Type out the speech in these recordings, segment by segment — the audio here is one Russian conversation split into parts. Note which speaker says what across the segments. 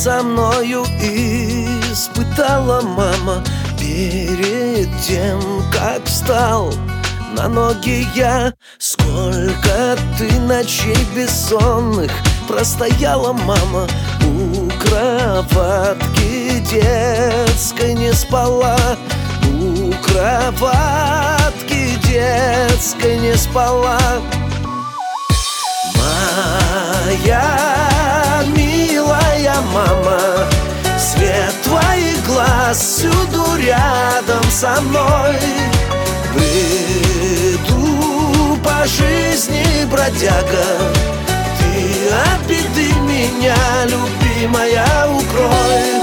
Speaker 1: со мною испытала, мама, перед тем, как встал на ноги я. Сколько ты ночей бессонных простояла, мама, у кроватки детской не спала, у кроватки детской не спала. Моя милая мама, свет твоих глаз всюду рядом со мной. Бреду по жизни, бродяга, ты от беды меня, любимая, укрой.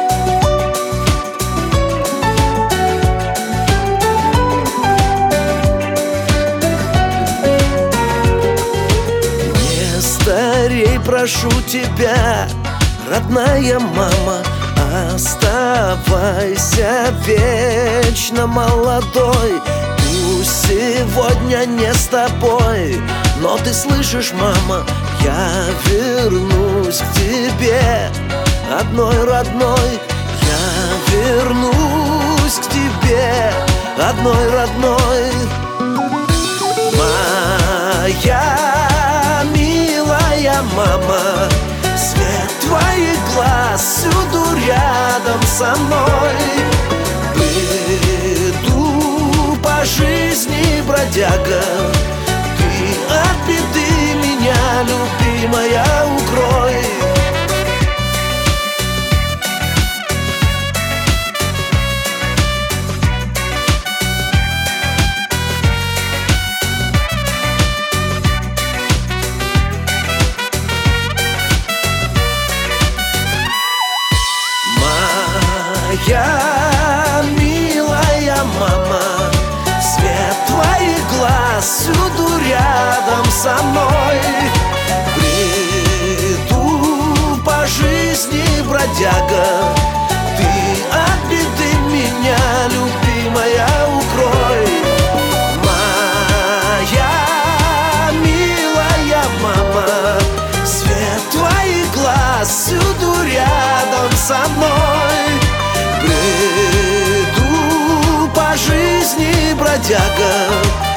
Speaker 1: Старей, прошу тебя, родная мама, оставайся вечно молодой. Пусть сегодня не с тобой, но ты слышишь, мама, я вернусь к тебе, одной родной. Я вернусь к тебе, одной родной. Моя милая мама, свет твоих глаз всюду рядом со мной. Бреду по жизни, бродяга, ты от беды меня, любимая, укрой. Моя милая мама, свет твоих глаз всюду рядом со мной. Бреду по жизни, бродяга, ты от беды меня, любимая, укрой. Моя милая мама, свет твоих глаз всюду рядом со мной. Бреду по жизни, бродяга,